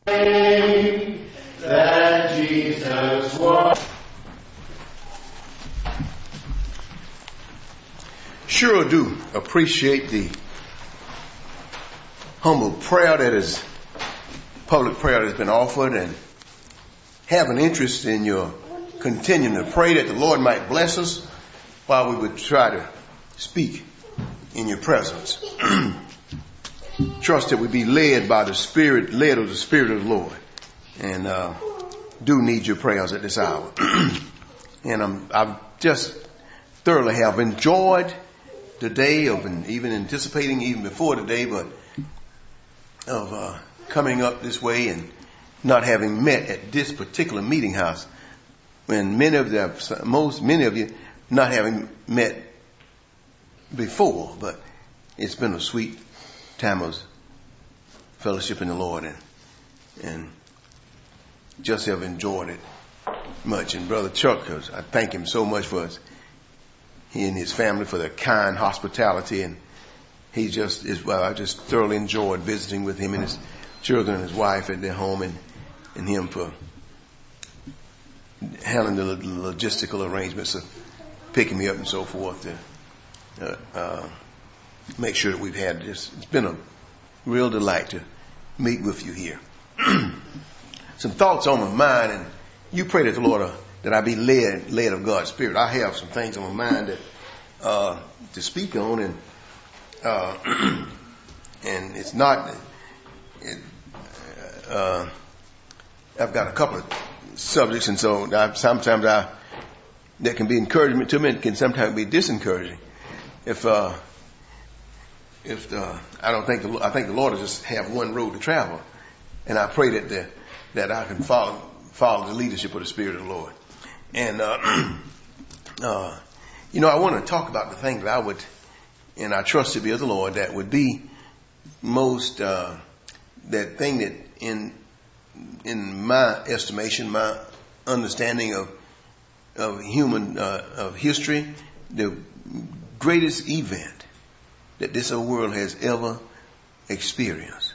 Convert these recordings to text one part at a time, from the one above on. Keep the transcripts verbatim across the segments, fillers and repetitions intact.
That Jesus was. Sure do appreciate the humble prayer that is, public prayer that has been offered, and have an interest in your continuing to pray that the Lord might bless us while we would try to speak in your presence. Trust that we be led by the Spirit, led of the Spirit of the Lord, and uh, do need your prayers at this hour. And I'm, I've just thoroughly have enjoyed the day of, and even anticipating even before the day, but of uh, coming up this way and not having met at this particular meeting house, when many of the most many of you not having met before, but it's been a sweet time of fellowship in the Lord, and and just have enjoyed it much. And Brother Chuck, I thank him so much for his, he and his family for their kind hospitality, and he just is well. I just thoroughly enjoyed visiting with him and his children and his wife at their home, and and him for handling the logistical arrangements of picking me up and so forth to uh, uh, make sure that we've had this. It's been a real delight to meet with you here. Some thoughts on my mind, and you pray that the Lord uh, that I be led led of God's Spirit. I have some things on my mind that uh, to speak on, and uh, and it's not. It, uh, I've got a couple of subjects, and so I, sometimes I that can be encouragement to me, and can sometimes be disencouraging. If uh, if uh, I don't think the, I think the Lord will just have one road to travel, and I pray that the, that I can follow follow the leadership of the Spirit of the Lord. And uh, uh, you know, I want to talk about the thing that I would, and I trust to be of the Lord, that would be most uh, that thing that in in my estimation, my understanding of of human uh, of history, the greatest event that this old world has ever experienced.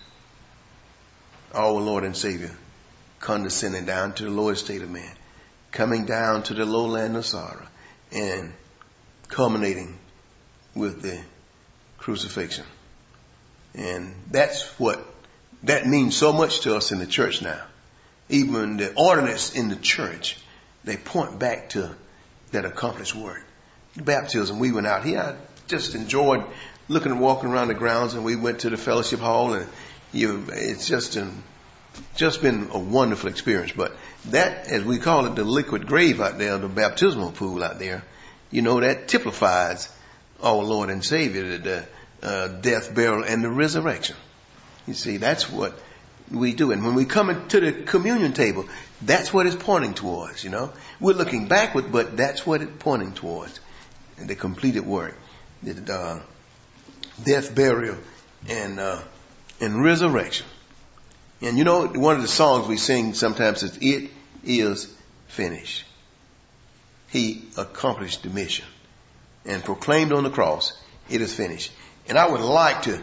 Our Lord and Savior condescending down to the lowest state of man, coming down to the lowland of sorrow, and culminating with the crucifixion. And that's what that means so much to us in the church now. Even the ordinance in the church, they point back to that accomplished work. Baptism, we went out here. I just enjoyed looking and walking around the grounds, and we went to the fellowship hall, and you, it's just an, just been a wonderful experience. But that, as we call it, the liquid grave out there, the baptismal pool out there, you know, that typifies our Lord and Savior, the uh, death, burial, and the resurrection. You see, that's what we do. And when we come to the communion table, that's what it's pointing towards, you know. We're looking backward, but that's what it's pointing towards. The completed work. The uh, death, burial, and uh, and resurrection. And you know, one of the songs we sing sometimes is, "It is finished." He accomplished the mission and proclaimed on the cross, "It is finished." And I would like to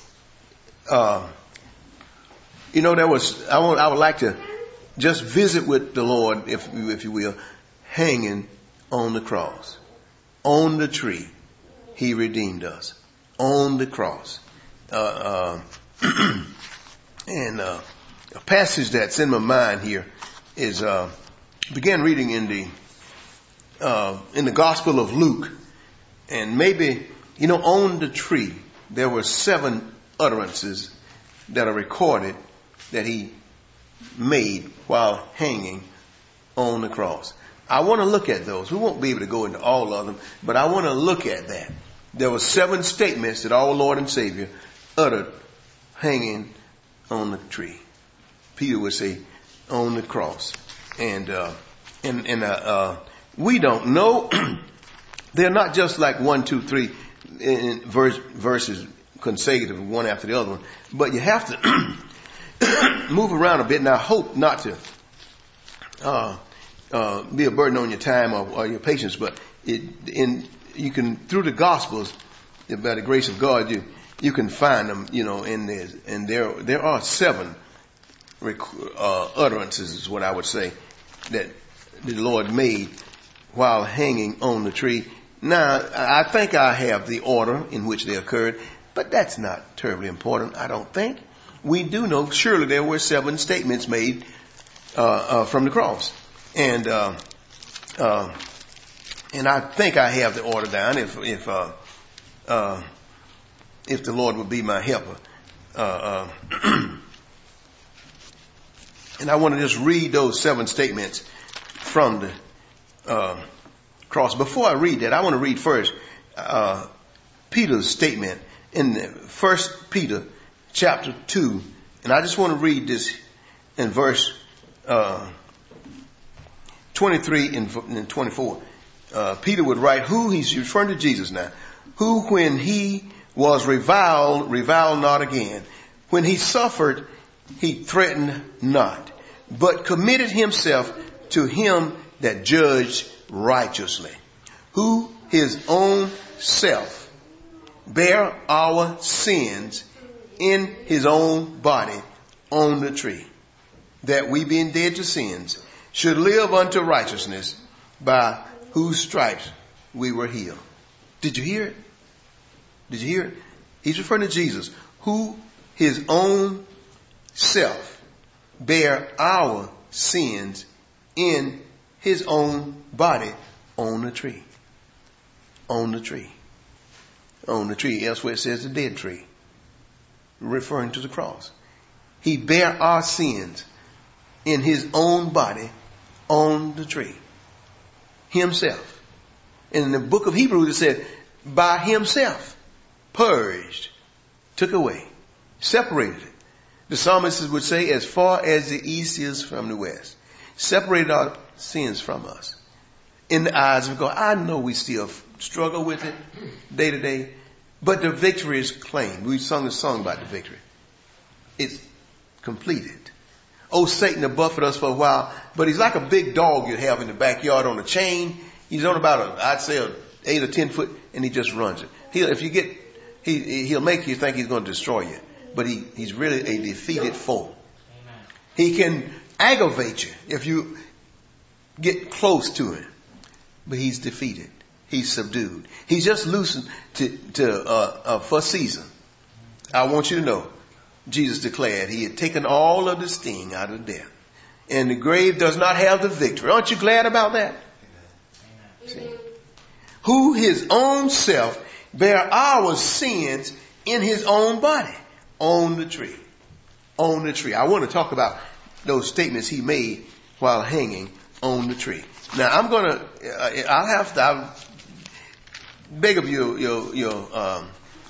Uh, you know, there was, I want, I would like to just visit with the Lord, if, if you will, hanging on the cross, on the tree. He redeemed us on the cross. Uh, uh, and, uh, a passage that's in my mind here is, uh, began reading in the, uh, in the Gospel of Luke, and maybe, you know, on the tree, there were seven utterances that are recorded that he made while hanging on the cross. I want to look at those. We won't be able to go into all of them, but I want to look at that. There were seven statements that our Lord and Savior uttered hanging on the tree. Peter would say, on the cross. And, uh, and, and, uh, uh, we don't know. They're not just like one, two, three in verse, verses consecutive, one after the other one. But you have to move around a bit. And I hope not to, uh, uh, be a burden on your time or, or your patience, but it, in, you can, through the Gospels, by the grace of God, you, you can find them, you know, in there. And there, there are seven uh, utterances is what I would say that the Lord made while hanging on the tree. Now, I think I have the order in which they occurred, but that's not terribly important, I don't think. We do know surely there were seven statements made uh, uh, from the cross. And uh, uh, and I think I have the order down if if uh, uh, if the Lord would be my helper. Uh, uh, and I want to just read those seven statements from the uh, cross. Before I read that, I want to read first uh, Peter's statement in First Peter chapter two, and I just want to read this in verse uh, twenty-three and twenty-four. Uh, Peter would write, who, he's referring to Jesus now, who when he was reviled, reviled not again. When he suffered, he threatened not, but committed himself to him that judged righteously, who his own self bare our sins in his own body on the tree, that we being dead to sins should live unto righteousness, by whose stripes we were healed. Did you hear it? Did you hear it? He's referring to Jesus, who his own self bare our sins in his own body on the tree. On the tree. On the tree. Elsewhere it says the dead tree, referring to the cross. He bare our sins in his own body on the tree. Himself. In the book of Hebrews it said, by himself, purged, took away, separated it. The psalmist would say, as far as the east is from the west, separated our sins from us. In the eyes of God, I know we still struggle with it day to day, but the victory is claimed. We sung a song about the victory. It's completed. Oh, Satan will buffet us for a while, but he's like a big dog you have in the backyard on a chain. He's on about, a, I'd say, a eight or ten foot, and he just runs it. He'll, if you get, he, he'll make you think he's going to destroy you, but he, he's really a defeated foe. Amen. He can aggravate you if you get close to him, but he's defeated. He's subdued. He's just loosened to, to uh, uh, for a season. I want you to know, Jesus declared he had taken all of the sting out of death, and the grave does not have the victory. Aren't you glad about that? Amen. See? Who his own self bare our sins in his own body on the tree. On the tree. I want to talk about those statements he made while hanging on the tree. Now I'm going to, uh, I'll have to, I'll beg of you, your, your, um,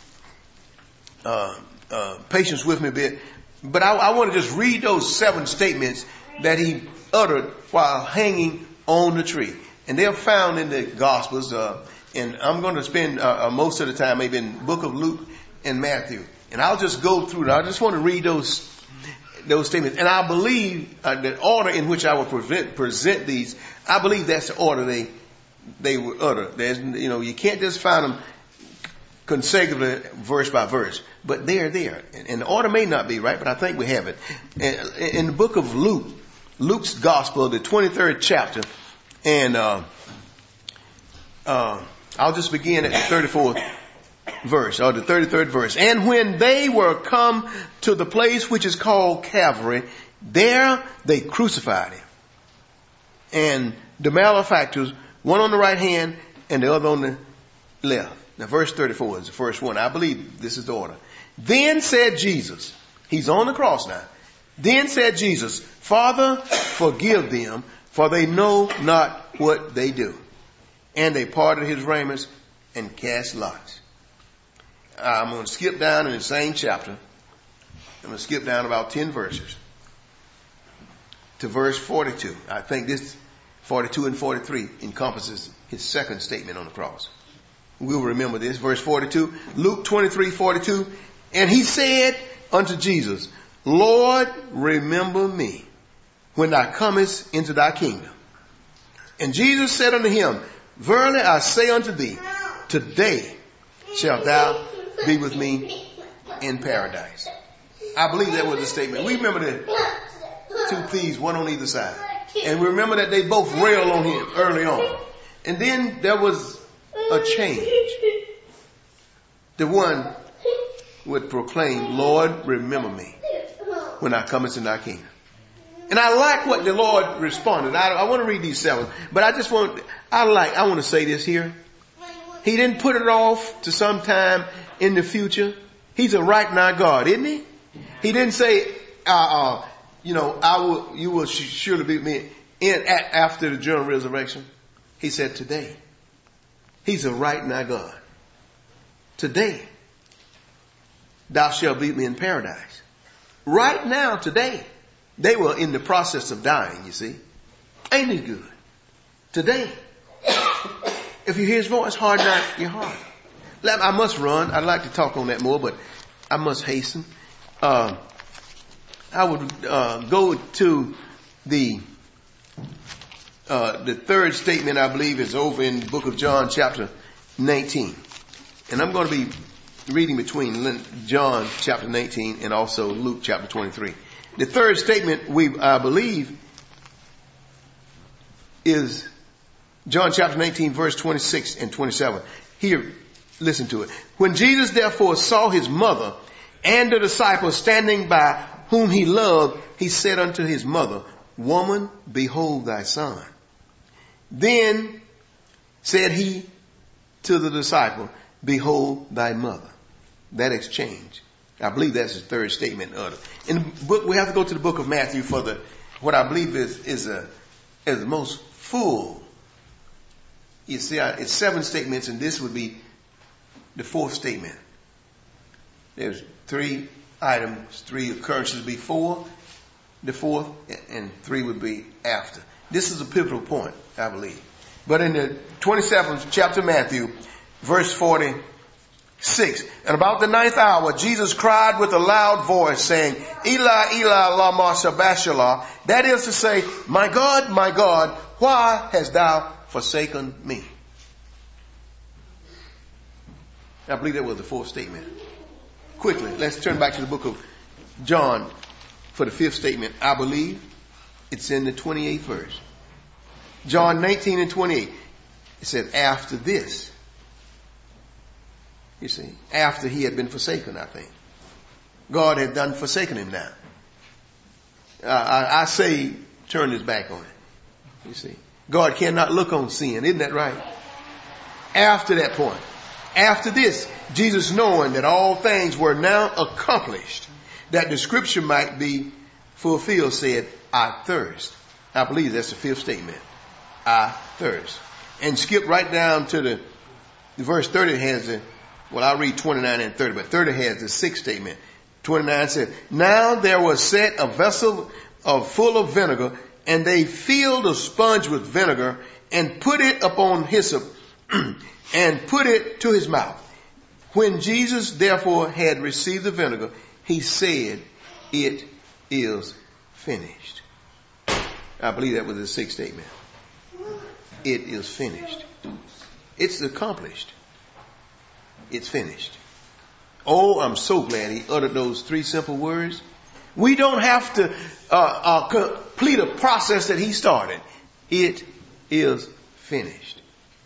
uh, uh, patience with me a bit, but I, I want to just read those seven statements that he uttered while hanging on the tree. And they're found in the Gospels, uh, and I'm going to spend uh, uh, most of the time maybe in the book of Luke and Matthew. And I'll just go through it. I just want to read those those statements. And I believe uh, the order in which I will present, present these, I believe that's the order they they were uttered. There's, you know, you can't just find them consecutively verse by verse, but they're there. And, and the order may not be right, but I think we have it. And, in the book of Luke, Luke's Gospel, the twenty-third chapter, and uh, uh, I'll just begin at the thirty-fourth verse, or the thirty-third verse. And when they were come to the place which is called Calvary, there they crucified him. And the malefactors, one on the right hand and the other on the left. Now verse thirty-four is the first one. I believe this is the order. Then said Jesus, he's on the cross now. Then said Jesus, Father, forgive them, for they know not what they do. And they parted his raiments and cast lots. I'm going to skip down in the same chapter. I'm going to skip down about ten verses to verse forty-two. I think this forty-two and forty-three encompasses his second statement on the cross. We'll remember this. Verse forty-two, Luke twenty-three, forty-two. And he said unto Jesus, Lord, remember me when thou comest into thy kingdom. And Jesus said unto him, Verily I say unto thee, today shalt thou be with me in paradise. I believe that was the statement. We remember the two thieves, one on either side. And we remember that they both railed on him early on. And then there was a change. The one would proclaim, Lord, remember me when I come into thy kingdom. And I like what the Lord responded. I, I want to read these seven, but I just want, I like, I want to say this here. He didn't put it off to some time in the future. He's a right now God, isn't he? He didn't say, uh, uh, you know, I will, you will surely be with me in, a, after the general resurrection. He said today. He's a right now God. Today, thou shalt be with me in paradise. Right now, today. They were in the process of dying, you see. Ain't it good? Today, if you hear his voice, harden not your heart. I must run. I'd like to talk on that more, but I must hasten. Uh, I would uh, go to the uh, the third statement, I believe, is over in the book of John, chapter nineteen. And I'm going to be reading between John, chapter nineteen, and also Luke, chapter twenty-three. The third statement, we I believe, is John chapter nineteen, verse twenty-six and twenty-seven. Here, listen to it. When Jesus therefore saw his mother and the disciples standing by whom he loved, he said unto his mother, Woman, behold thy son. Then said he to the disciple, Behold thy mother. That exchange. I believe that's the third statement of it. In the book, we have to go to the book of Matthew for the, what I believe is, is a, is the most full. You see, it's seven statements, and this would be the fourth statement. There's three items, three occurrences before the fourth, and three would be after. This is a pivotal point, I believe. But in the twenty-seventh chapter of Matthew, verse forty-six, and about the ninth hour, Jesus cried with a loud voice, saying, Eli, Eli, lama sabachthani. That is to say, My God, my God, why hast thou forsaken me? I believe that was the fourth statement. Quickly, let's turn back to the book of John for the fifth statement. I believe it's in the twenty-eighth verse. John nineteen and twenty-eight. It said, after this. You see, after he had been forsaken, I think. God had done forsaken him now. Uh, I, I say, turn his back on it. You see, God cannot look on sin. Isn't that right? After that point, after this, Jesus, knowing that all things were now accomplished, that the scripture might be fulfilled, said, I thirst. I believe that's the fifth statement. I thirst. And skip right down to the, the verse thirty has the, well, I'll read twenty-nine and thirty, but thirty has the sixth statement. twenty-nine said, Now there was set a vessel of full of vinegar, and they filled a sponge with vinegar, and put it upon hyssop, and put it to his mouth. When Jesus therefore had received the vinegar, he said, It is finished. I believe that was the sixth statement. It is finished. It's accomplished. It's finished. Oh, I'm so glad he uttered those three simple words. We don't have to uh, uh, complete a process that he started. It is finished.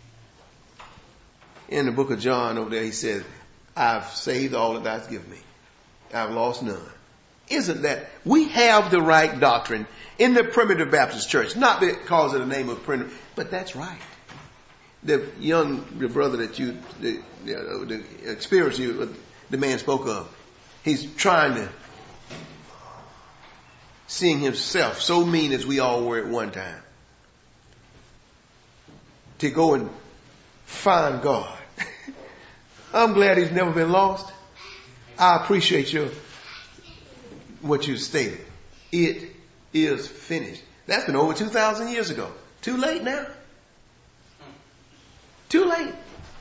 In the book of John over there, he says, I've saved all that thou'st given me. I've lost none. Isn't that? We have the right doctrine in the Primitive Baptist Church. Not because of the name of primitive, but that's right. The young the brother that you, the, the, the experience you, the man spoke of, he's trying to, seeing himself so mean as we all were at one time, to go and find God. I'm glad he's never been lost. I appreciate your, what you stated. It is finished. That's been over two thousand years ago. Too late now. Too late.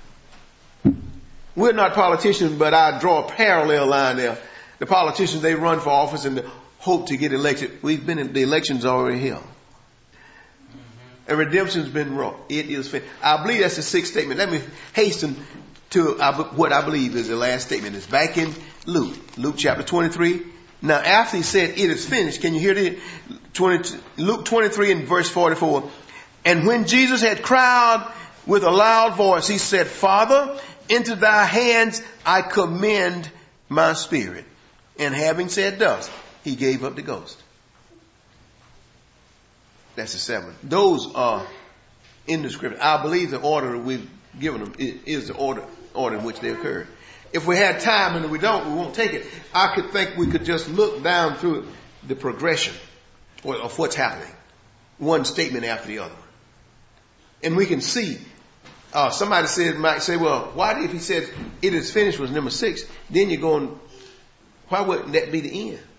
We're not politicians, but I draw a parallel line there. The politicians, they run for office and hope to get elected. We've been in, the election's already held. And redemption's been wrought. It is finished. I believe that's the sixth statement. Let me hasten to what I believe is the last statement. It's back in Luke. Luke chapter twenty-three Now, after he said, it is finished, can you hear it? twenty, Luke twenty-three and verse forty-four. And when Jesus had cried with a loud voice, he said, Father, into thy hands I commend my spirit. And having said thus, he gave up the ghost. That's the seven. Those are in the scripture. I believe the order we've given them is the order, order in which they occurred. If we had time and we don't, we won't take it. I could think we could just look down through the progression of what's happening. One statement after the other. And we can see, uh, somebody said, might say, well, why if he said it is finished was number six, then you're going, why wouldn't that be the end?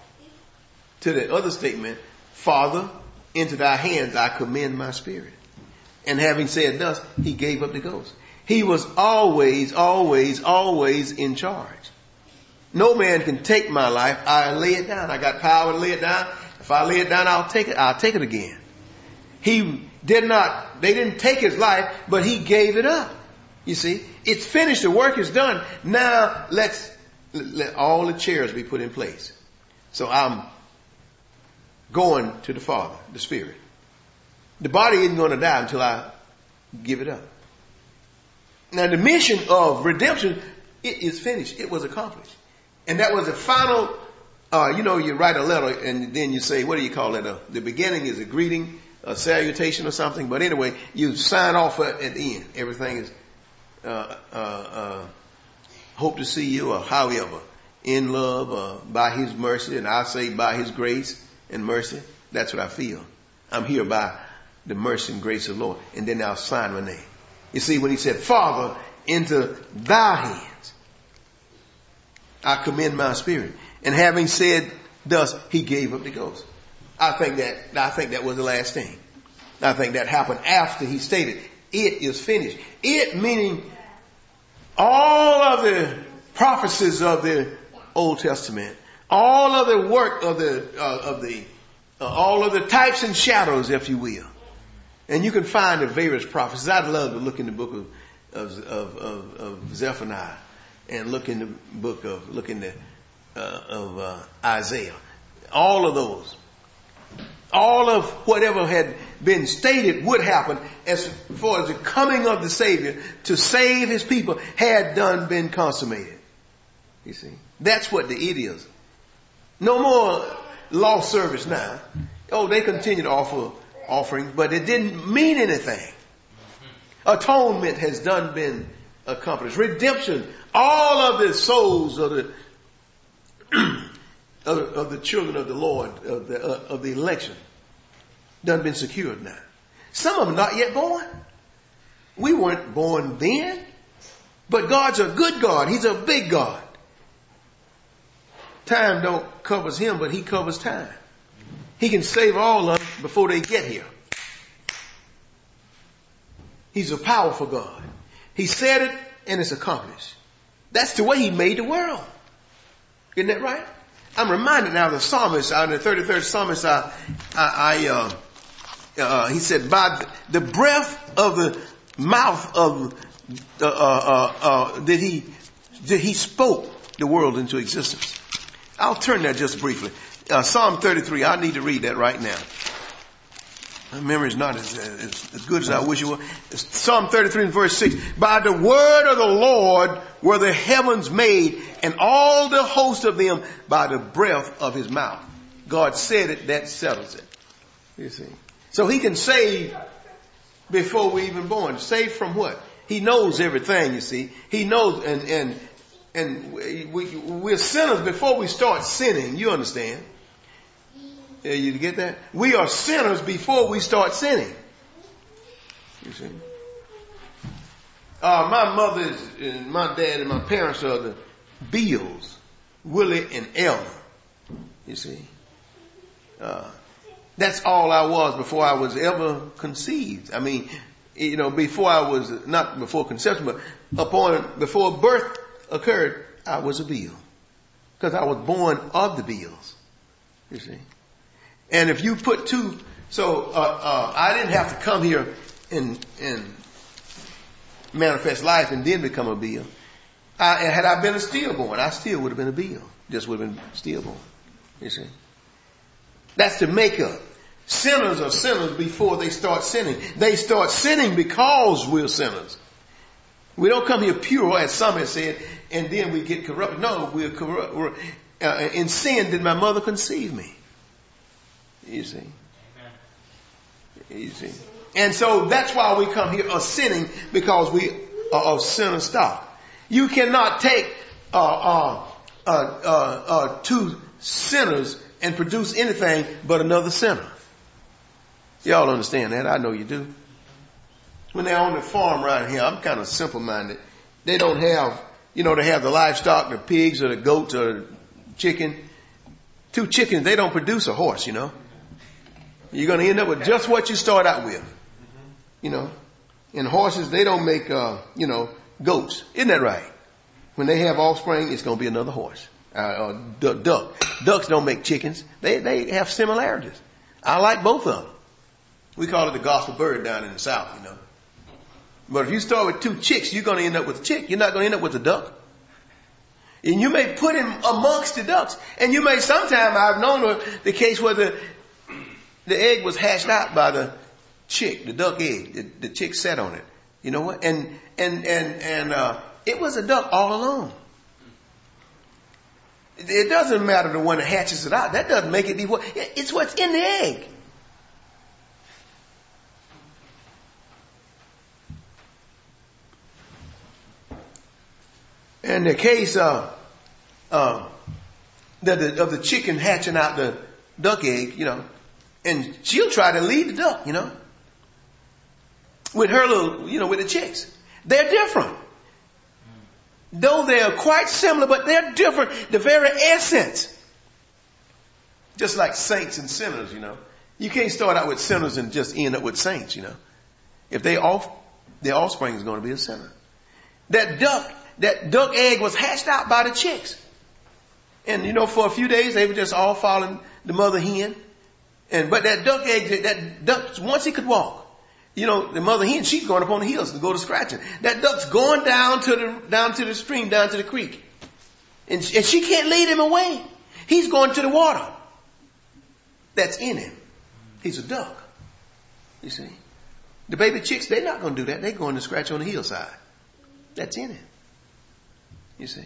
To the other statement, Father, into thy hands I commend my spirit. And having said thus, he gave up the ghost. He was always, always, always in charge. No man can take my life. I lay it down. I got power to lay it down. If I lay it down, I'll take it. I'll take it again. He did not, they didn't take his life, but he gave it up. You see, it's finished. The work is done. Now let's let all the chairs be put in place. So I'm going to the Father, the Spirit. The body isn't going to die until I give it up. Now the mission of redemption, it is finished. It was accomplished. And that was the final, uh, you know, you write a letter and then you say, what do you call it? Uh, the beginning is a greeting, a salutation or something. But anyway, you sign off at, at the end. Everything is, uh, uh, uh, hope to see you or however, in love, uh, by his mercy. And I say by his grace and mercy. That's what I feel. I'm here by the mercy and grace of the Lord. And then I'll sign my name. You see, when he said, Father, into thy hands I commend my spirit. And having said thus, he gave up the ghost. I think that, I think that was the last thing. I think that happened after he stated, it is finished. It meaning all of the prophecies of the Old Testament, all of the work of the, uh, of the, uh, all of the types and shadows, if you will. And you can find the various prophecies. I'd love to look in the book of, of, of, of, of Zephaniah and look in the book of, look in the, uh, of, uh, Isaiah. All of those. All of whatever had been stated would happen as far as the coming of the Savior to save his people had done been consummated. You see, that's what the it is. No more law service now. Oh, they continue to offer offerings, but it didn't mean anything. Atonement has done been accomplished. Redemption, all of the souls of the of, of the children of the Lord, of the uh, of the election, done been secured now. Some of them not yet born. We weren't born then, but God's a good God. He's a big God. Time don't covers him, but he covers time. He can save all of them before they get here. He's a powerful God. He said it and it's accomplished. That's the way he made the world. Isn't that right? I'm reminded now of the psalmist, out in the thirty-third psalmist, I, I, I uh, uh, he said, by the breath of the mouth of, uh, uh, uh, uh, that he, that he spoke the world into existence. I'll turn there just briefly. Uh, Psalm thirty-three, I need to read that right now. My memory is not as, as, as good as I wish it was. It's Psalm thirty-three and verse six. By the word of the Lord were the heavens made, and all the host of them by the breath of his mouth. God said it, that settles it. You see. So he can save before we even born. Save from what? He knows everything, you see. He knows, and, and, and we, we, we're sinners before we start sinning. You understand? Yeah, you get that? We are sinners before we start sinning. You see? Uh, my mother and my dad and my parents are the Beals, Willie and Elmer. You see? Uh, that's all I was before I was ever conceived. I mean, you know, before I was, not before conception, but upon, before birth occurred, I was a Beal. Because I was born of the Beals. You see? And if you put two, so uh, uh, I didn't have to come here and, and manifest life and then become a Beal. I, had I been a stillborn, I still would have been a Beal. Just would have been stillborn. You see? That's the makeup. Sinners are sinners before they start sinning. They start sinning because we're sinners. We don't come here pure, as some have said, and then we get corrupted. No, we're corrupt. We're, uh, in sin did my mother conceive me. You see? Amen. You see? And so that's why we come here of sinning, because we are of sinner stock. You cannot take uh, uh, uh, uh, uh, two sinners and produce anything but another sinner. Y'all understand that? I know you do. When they're on the farm right here, I'm kind of simple-minded. They don't have, you know, they have the livestock, the pigs or the goats or the chicken. Two chickens, they don't produce a horse, you know. You're going to end up with just what you start out with. You know. And horses, they don't make, uh, you know, goats. Isn't that right? When they have offspring, it's going to be another horse. Uh, or duck, duck. Ducks don't make chickens. They, they have similarities. I like both of them. We call it the gospel bird down in the South, you know. But if you start with two chicks, you're going to end up with a chick. You're not going to end up with a duck. And you may put him amongst the ducks. And you may sometime, I've known the, the case where the, the egg was hatched out by the chick, the duck egg. The, the chick sat on it. You know what? And, and, and, and, uh, it was a duck all along. It, it doesn't matter the one that hatches it out. That doesn't make it be what, it's what's in the egg. In the case uh, uh, the, the, of the chicken hatching out the duck egg, you know, and she'll try to lead the duck, you know, with her little, you know, with the chicks. They're different. Though they are quite similar, but they're different. The very essence. Just like saints and sinners, you know. You can't start out with sinners and just end up with saints, you know. If they off, their offspring is going to be a sinner. That duck, that duck egg was hatched out by the chicks. And, you know, for a few days, they were just all following the mother hen. And, but that duck egg, that duck, once he could walk, you know, the mother hen, she's going up on the hills to go to scratching. That duck's going down to the, down to the stream, down to the creek. And, and she can't lead him away. He's going to the water. That's in him. He's a duck. You see? The baby chicks, they're not going to do that. They're going to scratch on the hillside. That's in him. You see?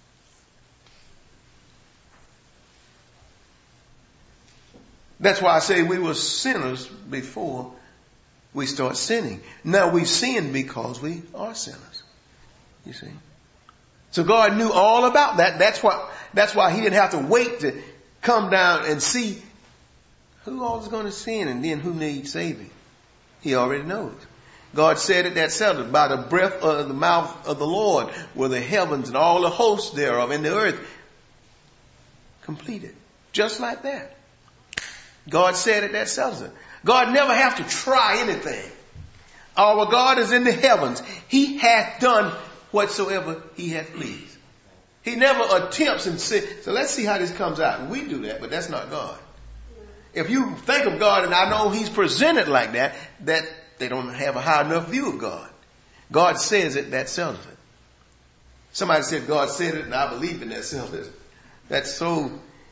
That's why I say we were sinners before we start sinning. Now we sin because we are sinners. You see? So God knew all about that. That's why, that's why he didn't have to wait to come down and see who all is going to sin and then who needs saving. He already knows. God said it that settled. By the breath of the mouth of the Lord were the heavens and all the hosts thereof and the earth completed. Just like that. God said it that settles it. God never have to try anything. Our God is in the heavens. He hath done whatsoever he hath pleased. He never attempts and says, so let's see how this comes out. We do that, but that's not God. If you think of God, and I know he's presented like that, that they don't have a high enough view of God. God says it, that settles it. Somebody said God said it, and I believe in that settles it. That's so,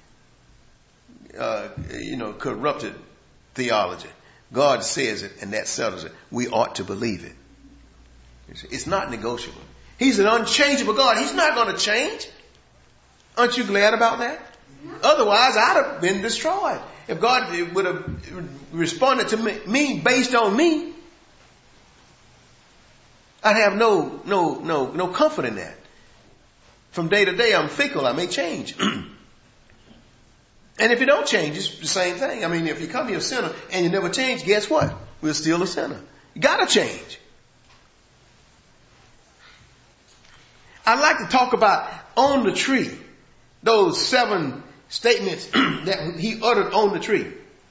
uh, you know, corrupted theology. God says it, and that settles it. We ought to believe it. It's not negotiable. He's an unchangeable God. He's not going to change. Aren't you glad about that? Otherwise, I'd have been destroyed. If God would have responded to me based on me, I'd have no, no, no, no comfort in that. From day to day, I'm fickle. I may change. And if you don't change, it's the same thing. I mean, if you come here a sinner and you never change, guess what? We're still a sinner. You gotta change. I'd like to talk about on the tree. Those seven statements that he uttered on the tree.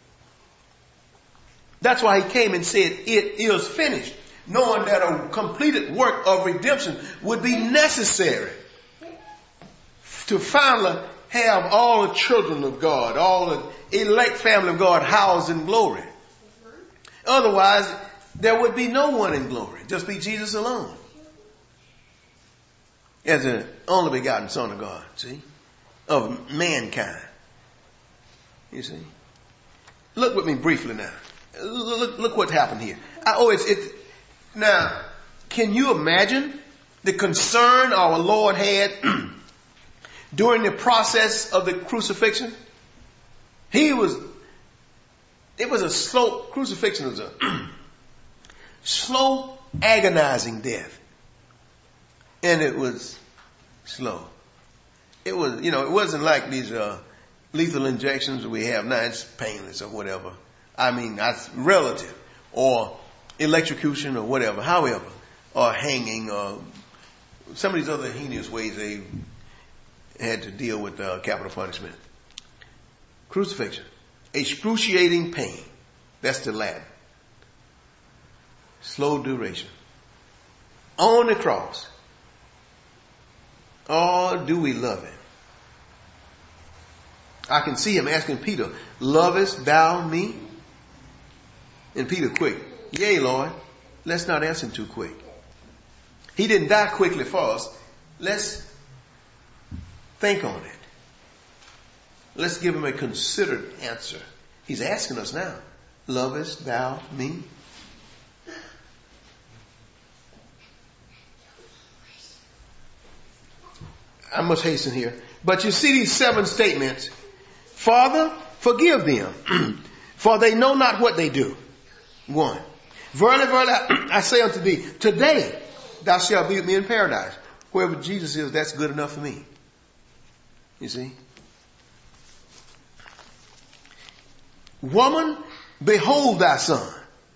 That's why he came and said, it is finished. Knowing that a completed work of redemption would be necessary to finally have all the children of God, all the elect family of God housed in glory. Otherwise, there would be no one in glory. Just be Jesus alone. As the only begotten Son of God, see, of mankind. You see? Look with me briefly now. Look, look what happened here. I, oh, it's, it. Now, can you imagine the concern our Lord had during the process of the crucifixion? He was, it was a slow, crucifixion was a slow, agonizing death. And it was slow. It was, you know, it wasn't like these uh, lethal injections we have now. It's painless or whatever. I mean, that's relative. Or electrocution or whatever. However, or hanging or some of these other heinous ways they had to deal with uh, capital punishment. Crucifixion. Excruciating pain. That's the Latin. Slow duration. On the cross. Oh, do we love him? I can see him asking Peter, lovest thou me? And Peter quick, yea, Lord. Let's not ask him too quick. He didn't die quickly for us. Let's think on it. Let's give him a considered answer. He's asking us now, lovest thou me? I must hasten here. But you see these seven statements. Father, forgive them, for they know not what they do. One. Verily, verily, I say unto thee, today thou shalt be with me in paradise. Wherever Jesus is, that's good enough for me. You see? Woman, behold thy son.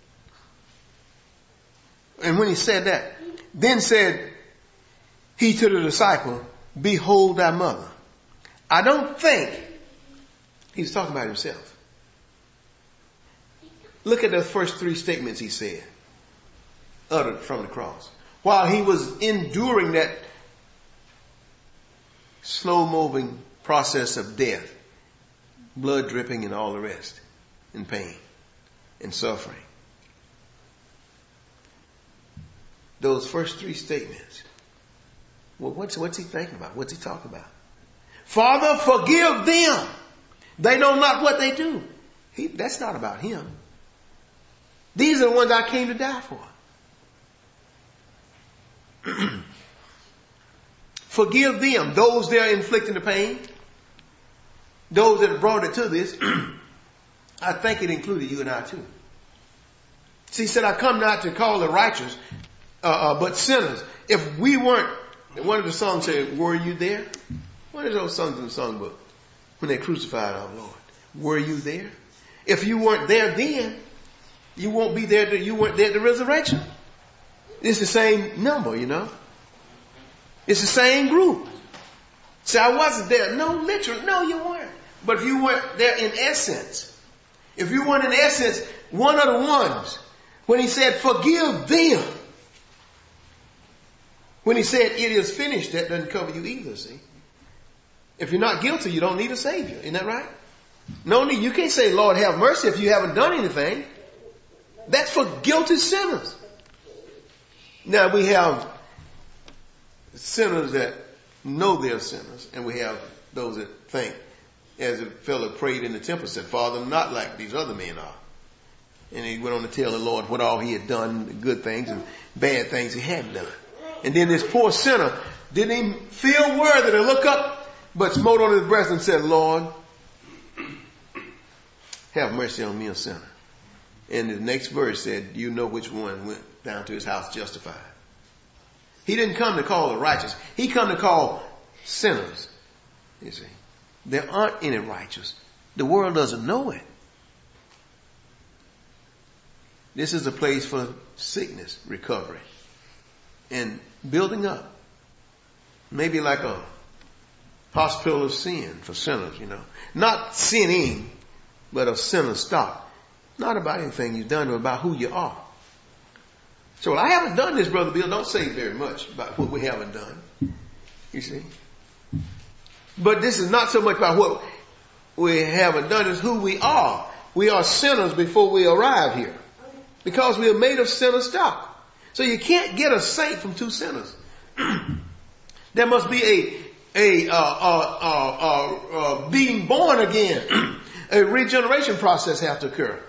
And when he said that, then said he to the disciple, behold thy mother. I don't think he's talking about himself. Look at the first three statements he said, uttered from the cross. While he was enduring that slow-moving process of death, blood dripping and all the rest, and pain and suffering. Those first three statements. Well, what's, what's he thinking about? What's he talking about? Father, forgive them. They know not what they do. He, that's not about him. These are the ones I came to die for. Forgive them, those that are inflicting the pain, those that brought it to this. I think it included you and I too. See, he said, I come not to call the righteous, uh, uh, but sinners. If we weren't, one of the songs said, were you there? What are those songs in the songbook? When they crucified our Lord. Were you there? If you weren't there then, you won't be there. To, you weren't there at the resurrection. It's the same number, you know. It's the same group. See, I wasn't there. No, literally. No, you weren't. But if you weren't there in essence, if you weren't in essence one of the ones, when he said, forgive them, when he said, it is finished, that doesn't cover you either, see. If you're not guilty, you don't need a savior. Isn't that right? No need. You can't say, Lord, have mercy if you haven't done anything. That's for guilty sinners. Now we have sinners that know they're sinners, and we have those that think, as the fellow prayed in the temple, said, Father, not like these other men are. And he went on to tell the Lord what all he had done, the good things and bad things he hadn't done. And then this poor sinner didn't even feel worthy to look up, but smote on his breast and said, Lord, have mercy on me, a sinner. And the next verse said, you know which one went down to his house justified. He didn't come to call the righteous. He come to call sinners. You see, there aren't any righteous. The world doesn't know it. This is a place for sickness, recovery, and building up. Maybe like a hospital of sin for sinners, you know. Not sinning, but of sinner's stock. Not about anything you've done, but about who you are. So, well, I haven't done this, Brother Bill. Don't say very much about what we haven't done. You see? But this is not so much about what we haven't done, it's who we are. We are sinners before we arrive here. Because we are made of sinner stock. So you can't get a saint from two sinners. There must be a, a, uh, uh, uh, uh, uh, being born again a regeneration process have to occur.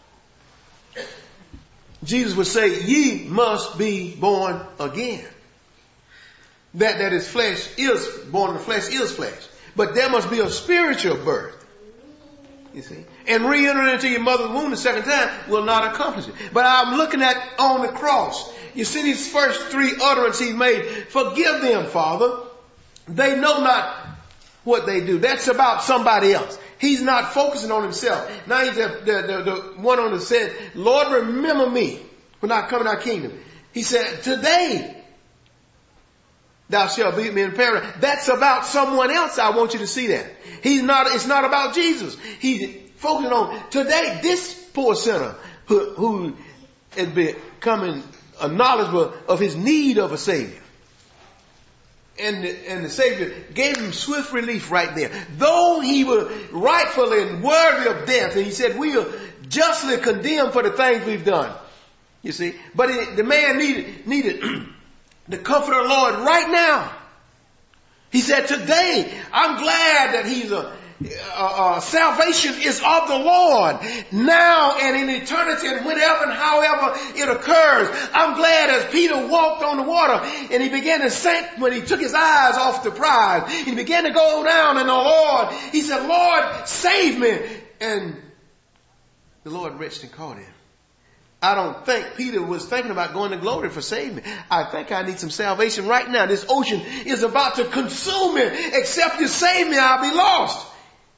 Jesus would say, ye must be born again. That that is flesh is born in the flesh is flesh. But there must be a spiritual birth. You see? And re-entering into your mother's womb the second time will not accomplish it. But I'm looking at on the cross. You see these first three utterances he made. Forgive them, Father. They know not what they do. That's about somebody else. He's not focusing on himself. Now he's the, the, the, the one on the said, Lord, remember me when I come in thy kingdom. He said, today thou shalt be me in paradise. That's about someone else. I want you to see that. He's not, it's not about Jesus. He's focusing on today, this poor sinner who, who is becoming knowledgeable of his need of a Savior. And the, and the Savior gave him swift relief right there. Though he was rightfully and worthy of death, and he said, we are justly condemned for the things we've done. You see? But it, the man needed, needed the comfort of the Lord right now. He said, today, I'm glad that he's a, uh, uh, salvation is of the Lord now and in eternity and whenever and however it occurs. I'm glad as Peter walked on the water and he began to sink when he took his eyes off the prize. He began to go down in the Lord. He said, Lord, save me. And the Lord reached and caught him. I don't think Peter was thinking about going to glory for saving me. I think I need some salvation right now. This ocean is about to consume me. Except you save me, I'll be lost.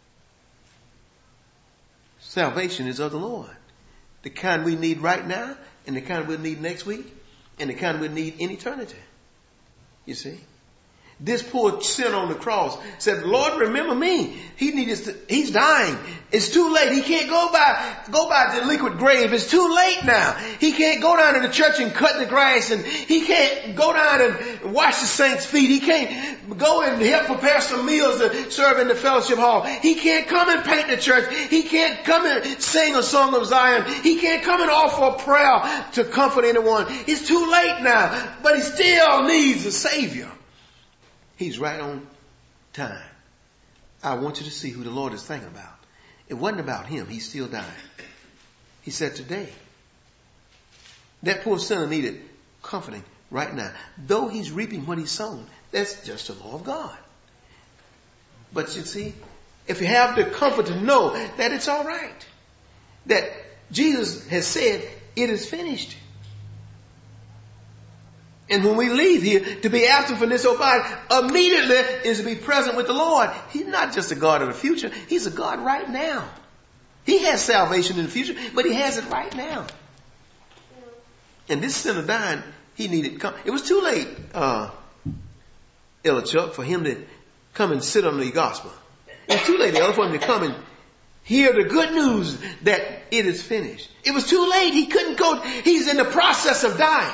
Salvation is of the Lord. The kind we need right now, and the kind we'll need next week, and the kind we'll need in eternity. You see? This poor sinner on the cross said, Lord, remember me. He needs to, he's dying. It's too late. He can't go by, go by the liquid grave. It's too late now. He can't go down to the church and cut the grass, and he can't go down and wash the saints' feet. He can't go and help prepare some meals to serve in the fellowship hall. He can't come and paint the church. He can't come and sing a song of Zion. He can't come and offer a prayer to comfort anyone. It's too late now, but he still needs a Savior. He's right on time. I want you to see who the Lord is thinking about. It wasn't about him. He still died. He said today, that poor sinner needed comforting right now. Though he's reaping what he's sown, that's just the law of God. But you see, if you have the comfort to know that it's all right, that Jesus has said, it is finished. And when we leave here, to be absent from this old body immediately is to be present with the Lord. He's not just a God of the future. He's a God right now. He has salvation in the future, but he has it right now. And this sinner dying, he needed come. It was too late, uh, Ella Chuck, for him to come and sit on the gospel. It was too late, Ella, for him to come and hear the good news that it is finished. It was too late. He couldn't go. He's in the process of dying.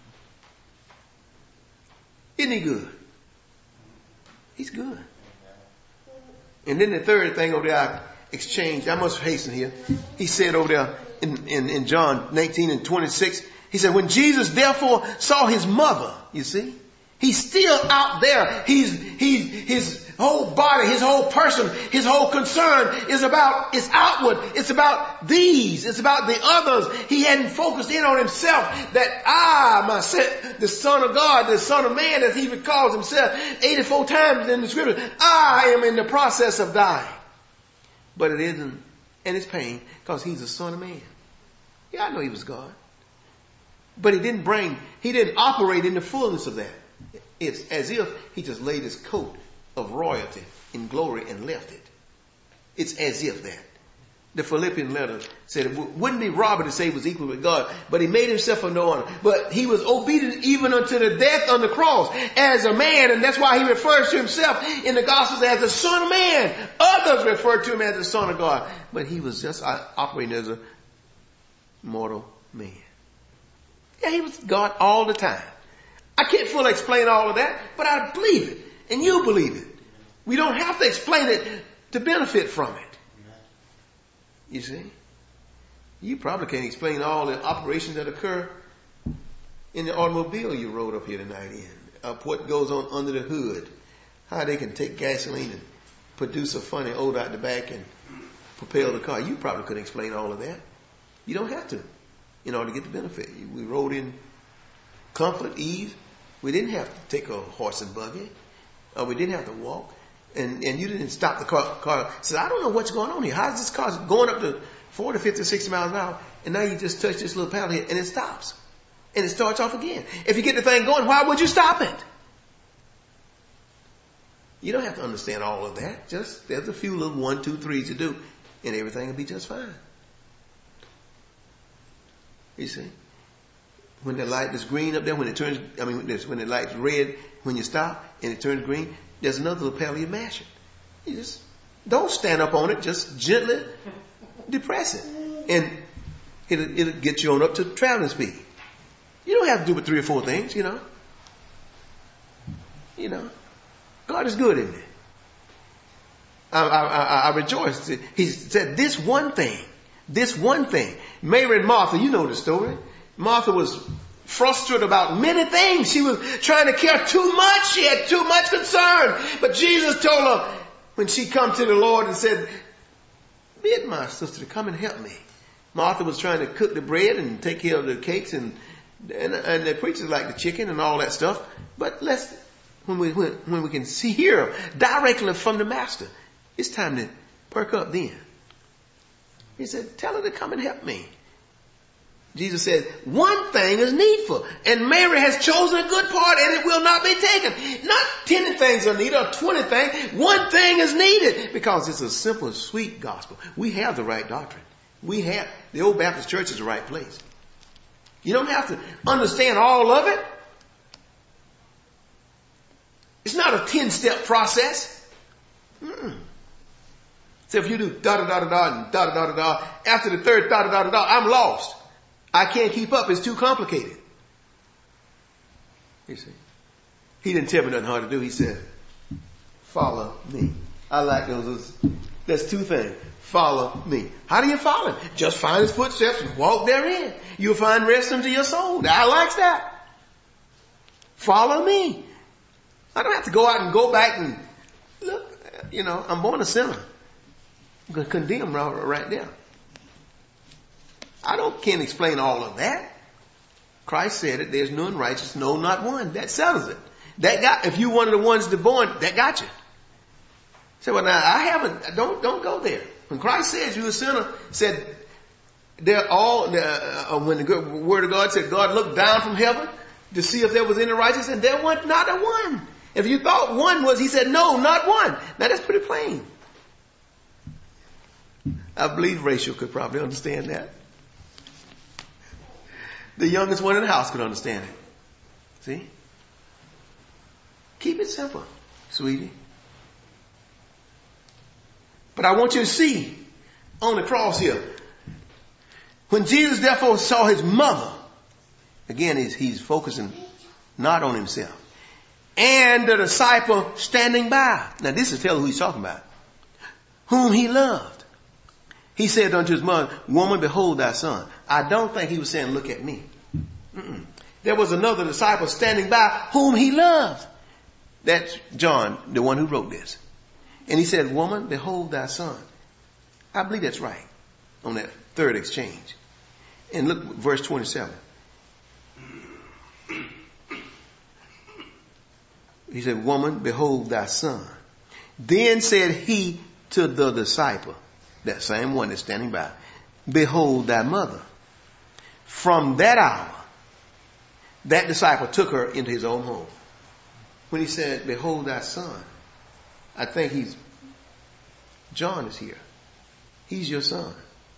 Isn't he good? He's good. And then the third thing over there, I exchanged. I must hasten here. He said over there in, in, in John nineteen and twenty-six, he said, when Jesus therefore saw his mother, you see, he's still out there. He's, he's, his whole body, his whole person, his whole concern is about, it's outward. It's about these. It's about the others. He hadn't focused in on himself that I, myself, the Son of God, the Son of Man, as he even calls himself eighty-four times in the scripture, I am in the process of dying. But it isn't, and it's pain because he's the Son of Man. Yeah, I know he was God. But he didn't bring, he didn't operate in the fullness of that. It's as if he just laid his coat of royalty in glory and left it. It's as if that. The Philippian letter said it wouldn't be robbery to say he was equal with God, but he made himself of no honor. But he was obedient even unto the death on the cross as a man, and that's why he refers to himself in the Gospels as the Son of Man. Others refer to him as the Son of God, but he was just operating as a mortal man. Yeah, he was God all the time. I can't fully explain all of that, but I believe it. And you believe it. We don't have to explain it to benefit from it. You see? You probably can't explain all the operations that occur in the automobile you rode up here tonight in. Of what goes on under the hood. How they can take gasoline and produce a funny odor out the back and propel the car. You probably couldn't explain all of that. You don't have to in order to get the benefit. We rode in comfort, ease. We didn't have to take a horse and buggy. Or we didn't have to walk. And, and you didn't stop the car. car. Said, I don't know what's going on here. How's this car going up to forty, fifty, sixty miles an hour? And now you just touch this little pedal here and it stops. And it starts off again. If you get the thing going, why would you stop it? You don't have to understand all of that. Just, there's a few little one, two, threes to do. And everything will be just fine. You see? When the light is green up there, when it turns, I mean, when the light's red, when you stop and it turns green, there's another little pedal you mash it. You just don't stand up on it, just gently depress it. And it'll, it'll get you on up to traveling speed. You don't have to do but three or four things, you know. You know. God is good, isn't he? I, I, I, I rejoice. He said this one thing, this one thing. Mary and Martha, you know the story. Martha was frustrated about many things. She was trying to care too much. She had too much concern. But Jesus told her when she come to the Lord and said, bid my sister to come and help me. Martha was trying to cook the bread and take care of the cakes and and, and the preachers like the chicken and all that stuff. But let's, when we, when, when we can see here directly from the master, it's time to perk up then. He said, tell her to come and help me. Jesus said, one thing is needful, and Mary has chosen a good part, and it will not be taken. Not ten things are needed or twenty things. One thing is needed because it's a simple, sweet gospel. We have the right doctrine. We have, the Old Baptist Church is the right place. You don't have to understand all of it. It's not a ten-step process. Mm-mm. So if you do da-da-da-da-da and da-da-da-da-da, after the third da-da-da-da-da, I'm lost. I can't keep up. It's too complicated. You see. He didn't tell me nothing hard to do. He said, follow me. I like those. That's two things. Follow me. How do you follow him? Just find his footsteps and walk therein. You'll find rest unto your soul. I like that. Follow me. I don't have to go out and go back and look, you know, I'm born a sinner. I'm going to condemn right, right there. I don't can't explain all of that. Christ said it. There's none righteous, no, not one. That settles it. That got. If you one of the ones that born, that got you. Say, well, now I haven't. Don't don't go there. When Christ says you're a sinner, said they're all. Uh, when the good word of God said God looked down from heaven to see if there was any righteous, and there was not a one. If you thought one was, he said no, not one. Now that's pretty plain. I believe Rachel could probably understand that. The youngest one in the house could understand it. See? Keep it simple, sweetie. But I want you to see on the cross here, when Jesus therefore saw his mother, again, he's, he's focusing not on himself, and the disciple standing by. Now this is telling who he's talking about. Whom he loved. He said unto his mother, woman, behold thy son. I don't think he was saying, look at me. Mm-mm. There was another disciple standing by whom he loved. That's John, the one who wrote this. And he said, woman, behold thy son. I believe that's right on that third exchange. And look, verse twenty-seven. He said, woman, behold thy son. Then said he to the disciple, that same one that's standing by, behold thy mother. From that hour, that disciple took her into his own home. When he said, behold thy son, I think he's, John is here. He's your son.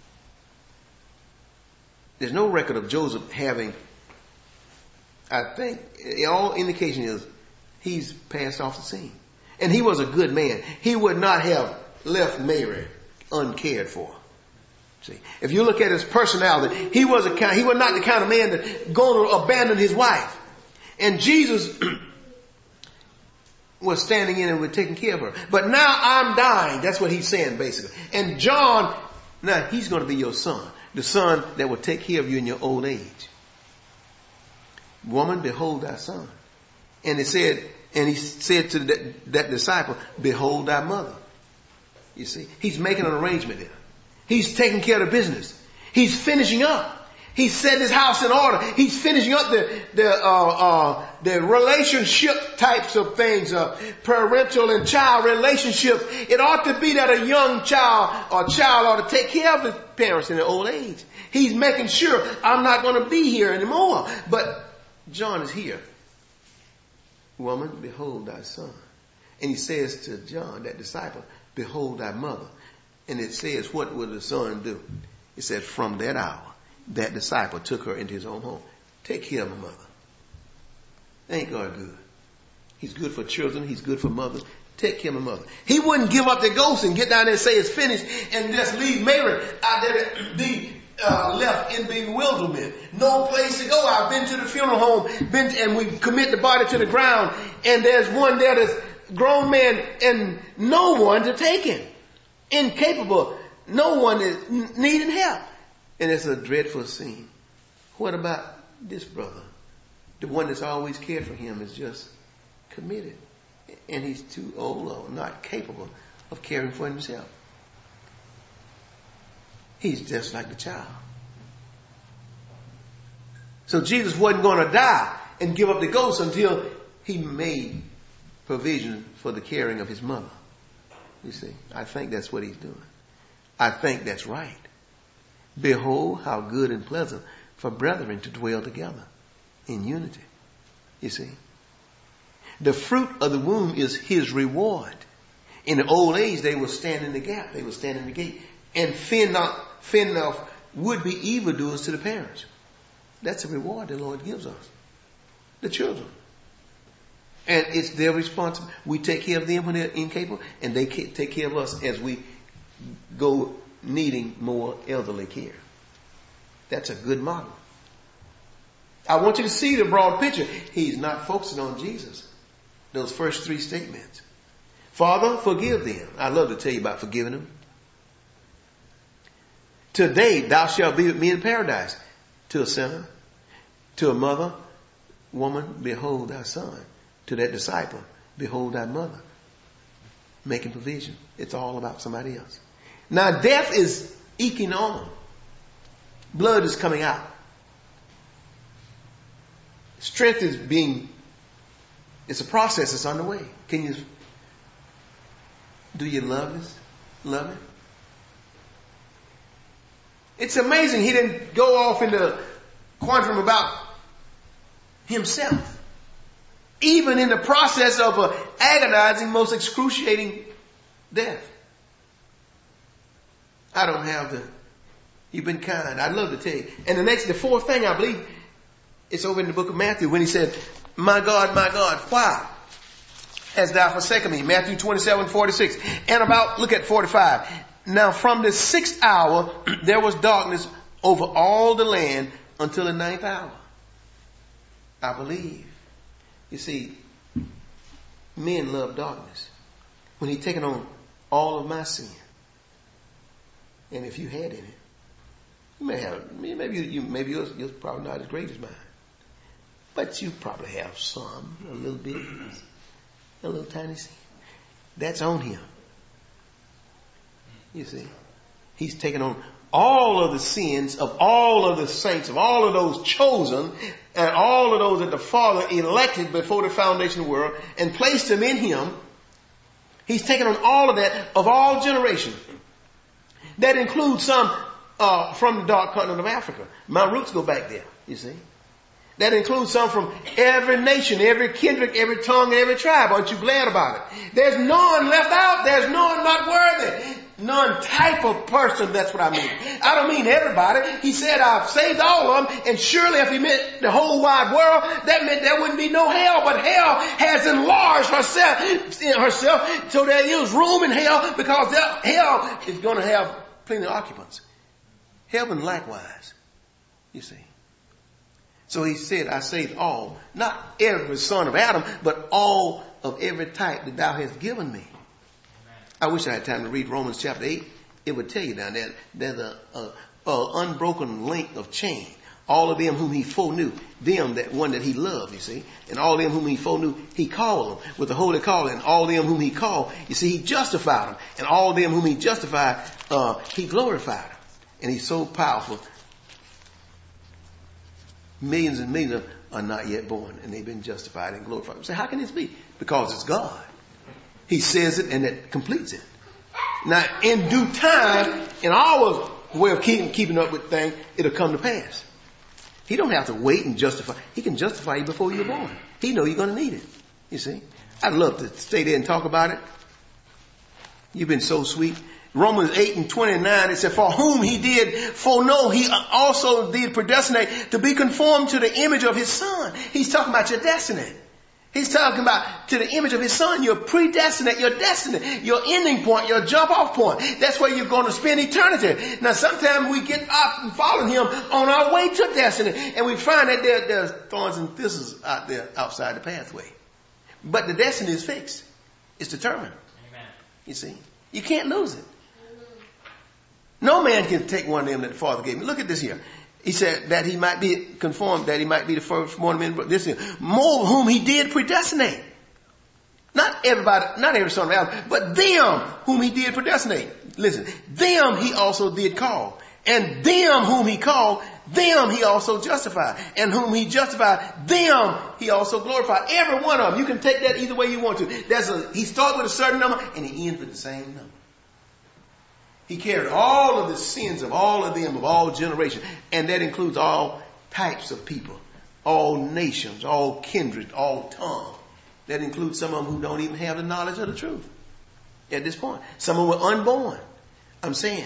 There's no record of Joseph having, I think, all indication is he's passed off the scene. And he was a good man. He would not have left Mary uncared for. See, if you look at his personality, he was a kind, he was not the kind of man that going to abandon his wife. And Jesus was standing in and was taking care of her. But now I'm dying. That's what he's saying basically. And John, now he's going to be your son. The son that will take care of you in your old age. Woman, behold thy son. And he said, and he said to that, that disciple, behold thy mother. You see, he's making an arrangement there. He's taking care of the business. He's finishing up. He's setting his house in order. He's finishing up the the uh, uh, the relationship types of things, uh, parental and child relationships. It ought to be that a young child or child ought to take care of his parents in their old age. He's making sure I'm not going to be here anymore. But John is here. Woman, behold thy son. And he says to John, that disciple, behold thy mother. And it says, what will the son do? It says, from that hour, that disciple took her into his own home. Take care of my mother. Ain't God good? He's good for children. He's good for mothers. Take care of my mother. He wouldn't give up the ghost and get down there and say it's finished and just leave Mary out there to be uh, left in bewilderment. No place to go. I've been to the funeral home, been to, and we commit the body to the ground, and there's one there that's grown man and no one to take him. Incapable. No one is needing help. And it's a dreadful scene. What about this brother? The one that's always cared for him is just committed. And he's too old or not capable of caring for himself. He's just like the child. So Jesus wasn't going to die and give up the ghost until he made provision for the caring of his mother. You see, I think that's what he's doing. I think that's right. Behold, how good and pleasant for brethren to dwell together in unity. You see, the fruit of the womb is his reward. In the old age, they would stand in the gap. They would stand in the gate and fend off, fend off would-be evildoers to the parents. That's a reward the Lord gives us. The children. And it's their responsibility. We take care of them when they're incapable, and they take care of us as we go needing more elderly care. That's a good model. I want you to see the broad picture. He's not focusing on Jesus. Those first three statements. Father, forgive them. I love to tell you about forgiving them. Today thou shalt be with me in paradise. To a sinner, to a mother, woman, behold thy son. To that disciple, behold thy mother. Making provision. It's all about somebody else. Now death is eking on. Blood is coming out. Strength is being, it's a process that's underway. Can you, do you love this? Love it? It's amazing he didn't go off into quantum about himself. Even in the process of an agonizing, most excruciating death. I don't have the, you've been kind. I'd love to tell you. And the next, the fourth thing, I believe, it's over in the book of Matthew when he said, my God, my God, why hast thou forsaken me? Matthew twenty-seven, forty-six. And about, look at forty-five. Now from the sixth hour, there was darkness over all the land until the ninth hour. I believe. You see, men love darkness. When he's taken on all of my sin. And if you had in it, you may have, maybe you, you maybe yours, yours probably not as great as mine. But you probably have some, a little bit, a little tiny sin. That's on him. You see, he's taken on all of the sins of all of the saints, of all of those chosen, and all of those that the Father elected before the foundation of the world and placed them in him. He's taken on all of that of all generations. That includes some uh, from the dark continent of Africa. My roots go back there, you see. That includes some from every nation, every kindred, every tongue, every tribe. Aren't you glad about it? There's none left out. There's none not worthy. None type of person, that's what I mean. I don't mean everybody. He said, I've saved all of them, and surely if he meant the whole wide world, that meant there wouldn't be no hell. But hell has enlarged herself, herself so there is room in hell, because hell is going to have plenty of occupants. Heaven likewise, you see. So he said, I saved all, not every son of Adam, but all of every type that thou hast given me. I wish I had time to read Romans chapter eight. It would tell you down there, there's a, a, a unbroken link of chain, all of them whom he foreknew, them that one that he loved, you see, and all them whom he foreknew, he called them with the holy calling, and all them whom he called, you see, he justified them, and all them whom he justified, uh, he glorified them. And he's so powerful. Millions and millions are not yet born, and they've been justified and glorified. You say, how can this be? Because it's God. He says it, and it completes it. Now, in due time, in our way of keeping, keeping up with things, it'll come to pass. He don't have to wait and justify. He can justify you before you're born. He know you're going to need it. You see? I'd love to stay there and talk about it. You've been so sweet. Romans eight and twenty-nine, it said, for whom he did foreknow, he also did predestinate to be conformed to the image of his son. He's talking about your destiny. He's talking about to the image of his son. You're predestinate, your destiny, your ending point, your jump off point. That's where you're going to spend eternity. Now, sometimes we get up and follow him on our way to destiny, and we find that there, there's thorns and thistles out there outside the pathway. But the destiny is fixed. It's determined. Amen. You see, you can't lose it. No man can take one of them that the Father gave me. Look at this here. He said that he might be conformed, that he might be the firstborn of men. But this is more whom he did predestinate. Not everybody, not every son of Adam, but them whom he did predestinate. Listen, them he also did call. And them whom he called, them he also justified. And whom he justified, them he also glorified. Every one of them. You can take that either way you want to. That's a, he starts with a certain number and he ends with the same number. He carried all of the sins of all of them, of all generations. And that includes all types of people, all nations, all kindred, all tongues. That includes some of them who don't even have the knowledge of the truth at this point. Some of them were unborn. I'm saying.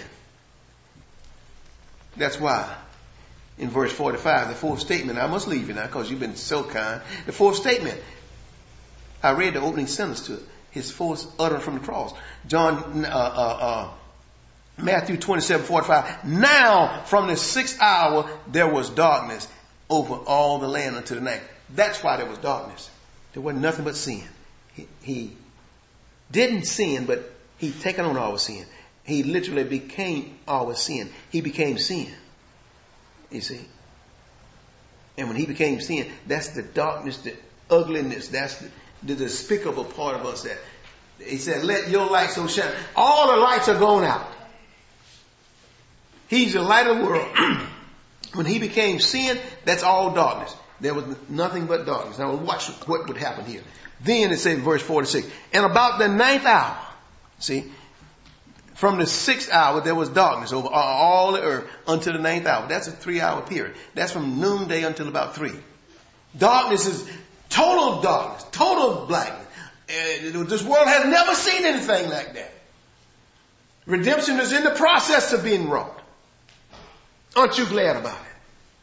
That's why in verse forty-five, the fourth statement, I must leave you now because you've been so kind. The fourth statement, I read the opening sentence to it. His fourth utterance from the cross. John, uh, uh, uh, Matthew twenty-seven forty-five. Now from the sixth hour there was darkness over all the land until the night. That's why there was darkness. There wasn't nothing but sin. He, he didn't sin, but he taken on our sin. He literally became our sin. He became sin. You see? And when he became sin, that's the darkness, the ugliness, that's the, the despicable part of us. That he said, let your light so shine. All the lights are gone out. He's the light of the world. When he became sin, that's all darkness. There was nothing but darkness. Now watch what would happen here. Then it says in verse forty-six, and about the ninth hour, see, from the sixth hour there was darkness over all the earth until the ninth hour. That's a three hour period. That's from noonday until about three. Darkness is total darkness, total blackness. Uh, this world has never seen anything like that. Redemption is in the process of being wrought. Aren't you glad about it?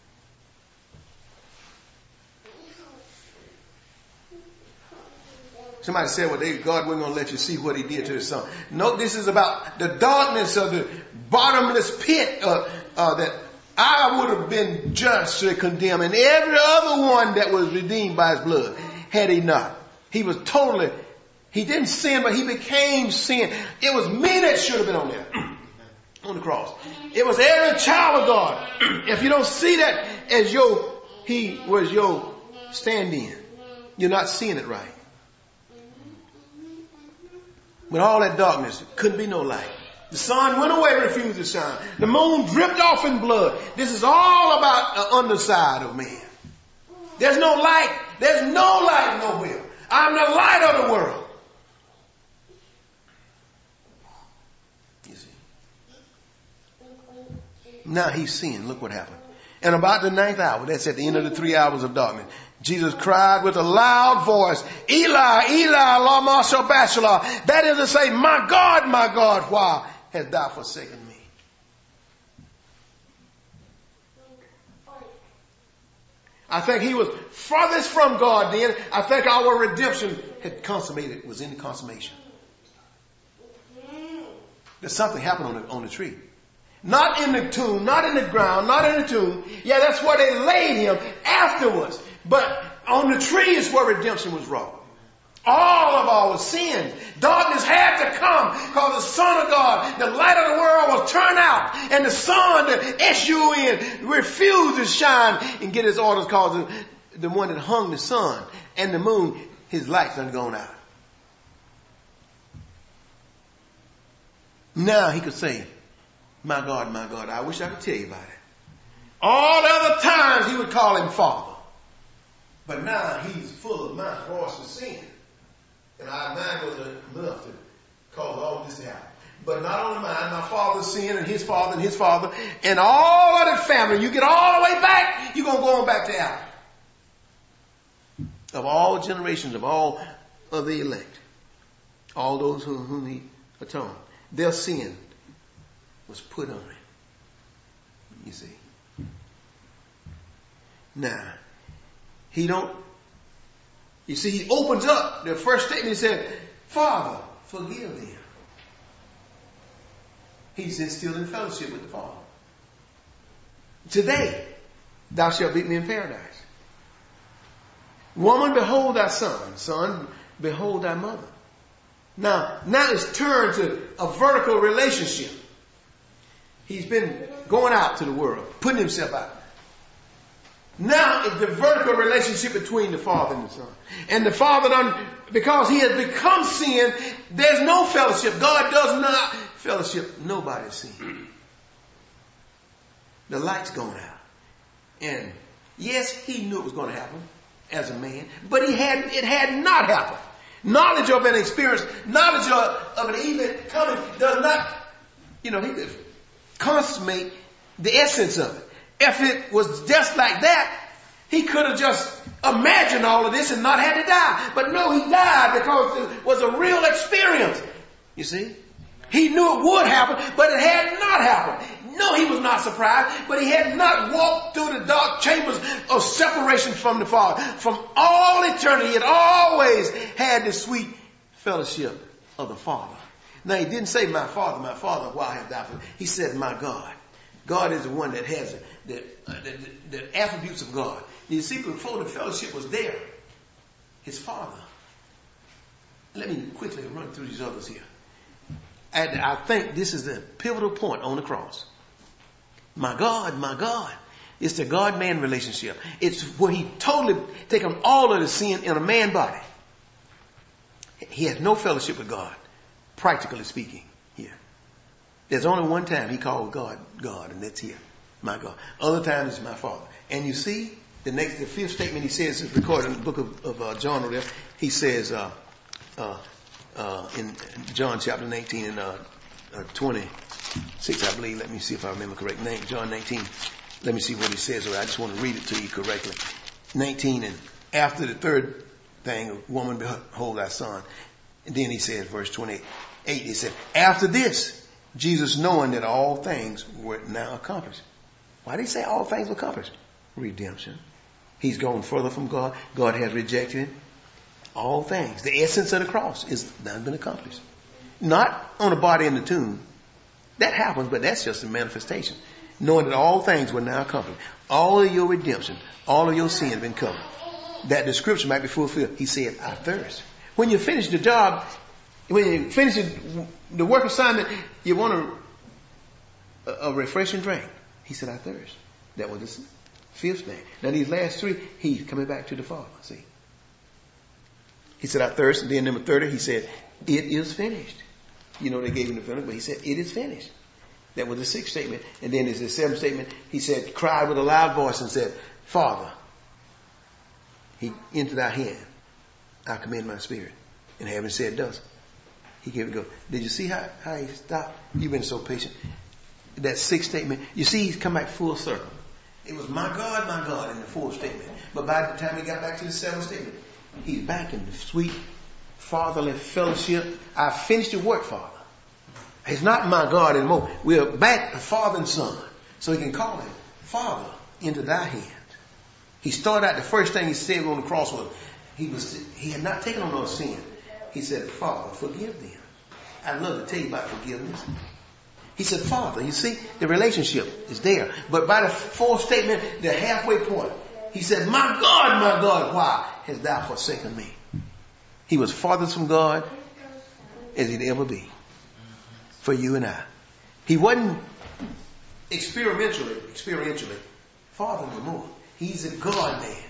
Somebody said, well, they, God wasn't going to let you see what he did to his son. No, this is about the darkness of the bottomless pit uh, uh, that I would have been justly condemned. And every other one that was redeemed by his blood, had he not. He was totally, he didn't sin, but he became sin. It was me that should have been on there, on the cross. It was every child of God. If you don't see that as your, he was your stand-in, you're not seeing it right. With all that darkness, couldn't be no light. The sun went away, refused to shine. The moon dripped off in blood. This is all about the underside of man. There's no light. There's no light nowhere. I'm the light of the world. You see. Now he's seeing. Look what happened. And about the ninth hour, that's at the end of the three hours of darkness, Jesus cried with a loud voice, Eli, Eli, lama sabachthani. That is to say, my God, my God, why hast thou forsaken me? I think he was farthest from God then. I think our redemption had consummated, was in consummation. There's something happened on the, on the tree. Not in the tomb, not in the ground, not in the tomb. Yeah, that's where they laid him afterwards. But on the tree is where redemption was wrought. All of our sins. Darkness had to come because the Son of God, the light of the world, was turned out. And the sun, the S U N, refused to shine and get his orders because the, the one that hung the sun and the moon, his light's done gone out. Now he could say, my God, my God, I wish I could tell you about it. All the other times he would call him Father. But now he's full of my voice of sin. And our mind was enough to cause all this to happen. But not only mine, my father's sin and his father and his father and all of that family. You get all the way back, you're going to go on back to Adam. Of all generations, of all of the elect, all those whom, whom he atoned, their sin was put on him. You see. Now, he don't, you see, he opens up the first statement. He said, Father, forgive them. He's still in fellowship with the Father. Today, thou shalt meet me in paradise. Woman, behold thy son. Son, behold thy mother. Now, now it's turned to a vertical relationship. He's been going out to the world, putting himself out. Now it's the vertical relationship between the Father and the Son. And the Father, done, because he has become sin, there's no fellowship. God does not fellowship nobody's sin. The light's gone out. And yes, he knew it was going to happen as a man, but he had, it had not happened. Knowledge of an experience, knowledge of, of an event coming does not, you know, he could consummate the essence of it. If it was just like that, he could have just imagined all of this and not had to die. But no, he died because it was a real experience. You see? He knew it would happen, but it had not happened. No, he was not surprised, but he had not walked through the dark chambers of separation from the Father. From all eternity, he had always had the sweet fellowship of the Father. Now, he didn't say, my Father, my Father, why have thou forsaken me? He said, my God. God is the one that has the, uh, the, the, the attributes of God. You see, before the fellowship was there, his Father. Let me quickly run through these others here. And I think this is the pivotal point on the cross. My God, my God. It's the God-man relationship. It's where he totally taken all of the sin in a man body. He has no fellowship with God, practically speaking, here. There's only one time he called God, God, and that's here. My God. Other times it's my Father. And you see, the next, the fifth statement he says is recorded in the book of, of uh, John over there. He says, uh, uh, uh, in John chapter nineteen and uh, uh, twenty-six, I believe. Let me see if I remember correct name. John nineteen. Let me see what he says. I just want to read it to you correctly. nineteen, and after the third thing, a woman, behold thy son. And then he says, verse twenty-eight, he said, after this, Jesus, knowing that all things were now accomplished. Why did he say all things were accomplished? Redemption. He's gone further from God. God has rejected him. All things. The essence of the cross is now been accomplished. Not on a body in the tomb. That happens, but that's just a manifestation. Knowing that all things were now accomplished. All of your redemption, all of your sin have been covered. That the scripture might be fulfilled. He said, I thirst. When you finish the job, when you finish the work assignment, you want a, a refreshing drink. He said, I thirst. That was the fifth thing. Now these last three, he's coming back to the Father. See? He said, I thirst. And then number thirty, he said, it is finished. You know, they gave him the vinegar, but he said, it is finished. That was the sixth statement. And then there's the seventh statement. He said, cried with a loud voice and said, Father, he into thy hand I commend my spirit. And having said thus, he gave it a go. Did you see how, how he stopped? You've been so patient. That sixth statement, you see he's come back full circle. It was my God, my God in the fourth statement. But by the time he got back to the seventh statement, he's back in the sweet fatherly fellowship. I finished the work, Father. It's not my God anymore. We're back to Father and Son. So he can call him Father into thy hands. He started out, the first thing he said on the cross was, he was, he had not taken on no sin. He said, Father, forgive them. I'd love to tell you about forgiveness. He said, Father, you see, the relationship is there. But by the fourth statement, the halfway point, he said, my God, my God, why hast thou forsaken me? He was farthest from God as he'd ever be for you and I. He wasn't experientially, experientially farther no more. He's a God man.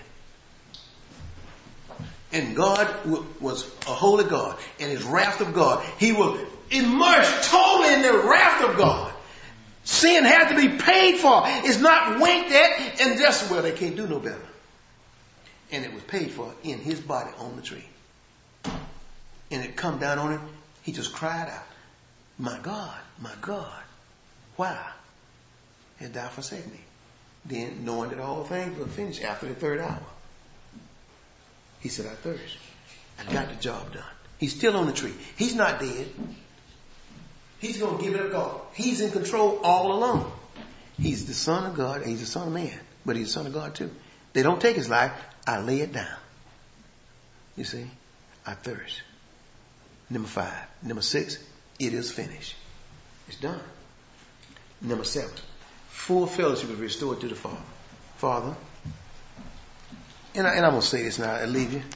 And God w- was a holy God. And his wrath of God. He was immersed totally in the wrath of God. Sin had to be paid for. It's not winked at and just, well, they can't do no better. And it was paid for in his body on the tree. And it come down on him. He just cried out, my God, my God, why hast thou forsaken me? Then, knowing that all things were finished after the third hour, he said, I thirst. I got the job done. He's still on the tree. He's not dead. He's going to give it a go. He's in control all along. He's the Son of God. He's the Son of Man. But he's the Son of God too. They don't take his life. I lay it down. You see? I thirst. Number five. Number six. It is finished. It's done. Number seven. Full fellowship is restored to the Father. Father. And, I, and I'm going to say this now. I'll leave you.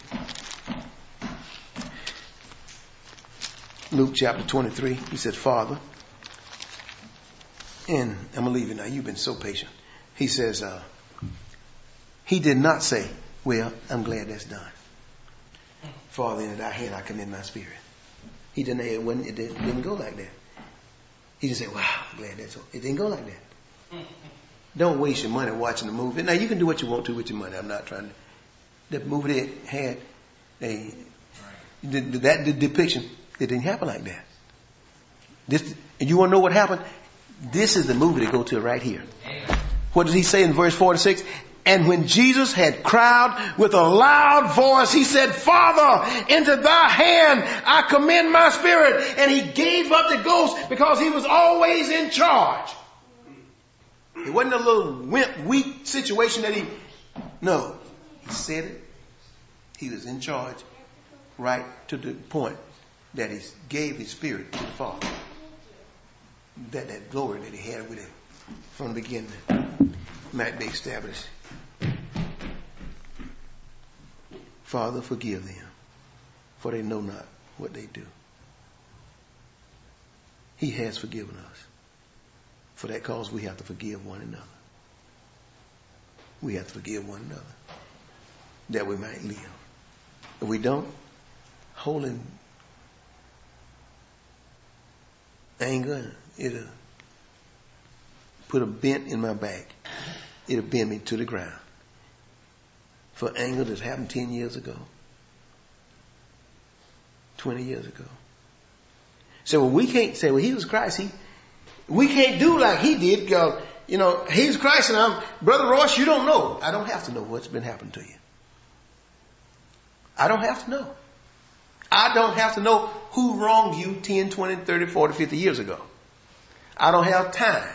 Luke chapter twenty-three. He said, Father. And I'm going to leave you now. You've been so patient. He says, uh, he did not say, well, I'm glad that's done. Father, into thy hand I commend my spirit. He didn't, it, wasn't, it didn't, didn't go like that. He just said, wow, I'm glad that's all. It didn't go like that. Don't waste your money watching the movie. Now, you can do what you want to with your money. I'm not trying to. That movie they had, they, the, that the depiction, it didn't happen like that. This, and you want to know what happened? This is the movie to go to right here. What does he say in verse forty-six? And when Jesus had cried with a loud voice, he said, Father, into thy hand I commend my spirit. And he gave up the ghost because he was always in charge. It wasn't a little wimp, weak situation that he, no, he said it. He was in charge right to the point that he gave his spirit to the Father. That, that glory that he had with him from the beginning might be established. Father, forgive them, for they know not what they do. He has forgiven us. For that cause, we have to forgive one another. We have to forgive one another, that we might live. If we don't, holding anger, it'll put a bent in my back. It'll bend me to the ground. For anger that happened ten years ago, twenty years ago. So well, we can't say, well, he was Christ. He, we can't do like he did because, you know, he's Christ and I'm, Brother Royce, you don't know. I don't have to know what's been happening to you. I don't have to know. I don't have to know who wronged you ten, twenty, thirty, forty, fifty years ago. I don't have time.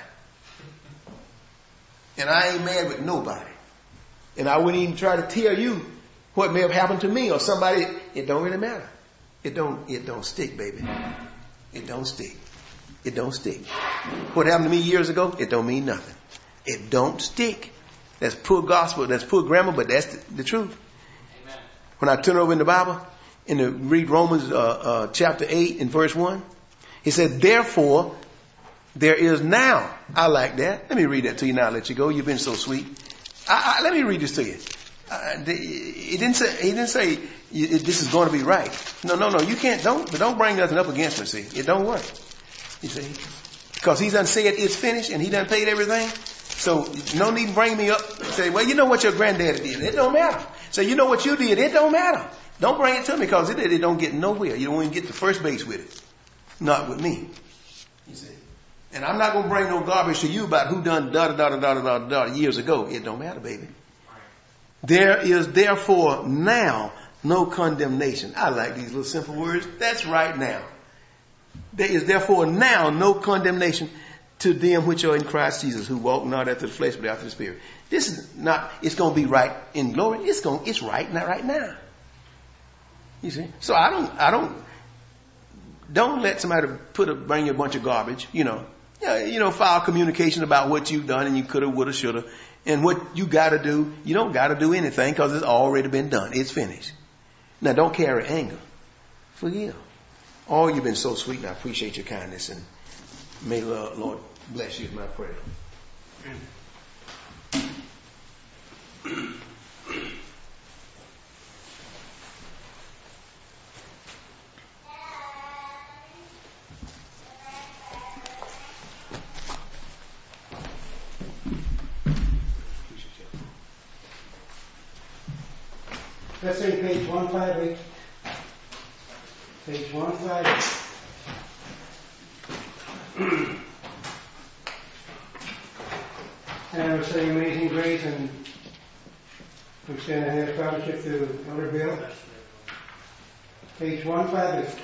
And I ain't mad with nobody. And I wouldn't even try to tell you what may have happened to me or somebody. It don't really matter. It don't, it don't stick, baby. It don't stick. It don't stick. What happened to me years ago, it don't mean nothing. It don't stick. That's poor gospel. That's poor grammar, but that's the, the truth. Amen. When I turn over in the Bible and to read Romans uh, uh, chapter eight and verse one, he said, therefore, there is now. I like that. Let me read that to you now. I'll let you go. You've been so sweet. I, I, let me read this to you. Uh, the, he didn't say. He didn't say this is going to be right. No, no, no. You can't. Don't. But don't bring nothing up against me. See, it don't work. You see, because he done said it's finished and he done paid everything. So no need to bring me up. And say, well, you know what your granddaddy did. It don't matter. So you know what you did. It don't matter. Don't bring it to me because it, it don't get nowhere. You don't even get to first base with it. Not with me. You see. And I'm not going to bring no garbage to you about who done da da da da da da da years ago. It don't matter, baby. There is therefore now no condemnation. I like these little simple words. That's right now. There is therefore now no condemnation to them which are in Christ Jesus, who walk not after the flesh but after the Spirit. This is not, it's going to be right in glory. It's going, it's right now, right now. You see? So I don't, I don't, don't let somebody put a, bring you a bunch of garbage, you know. Yeah, you know, file communication about what you've done and you coulda, woulda, shoulda. And what you gotta do, you don't gotta do anything because it's already been done. It's finished. Now don't carry anger. forgive. Oh, you've been so sweet, and I appreciate your kindness, and may the Lord bless you is my prayer. Let's say page one fifty-eight. Page one fifty-eight. And we're saying Amazing Grace, and we extend a hand of fellowship to Elder Bill. Page one fifty-eight.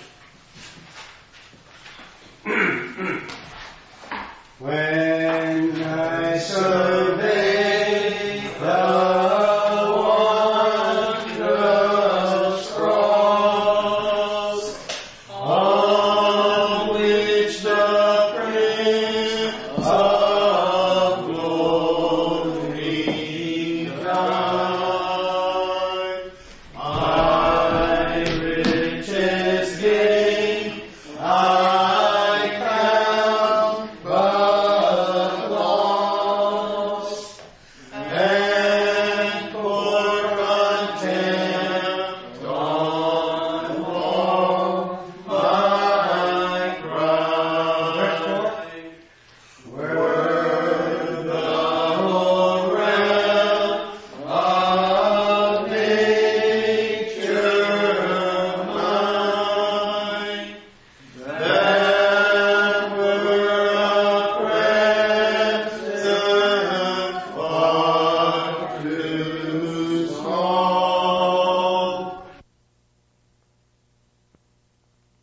When I survey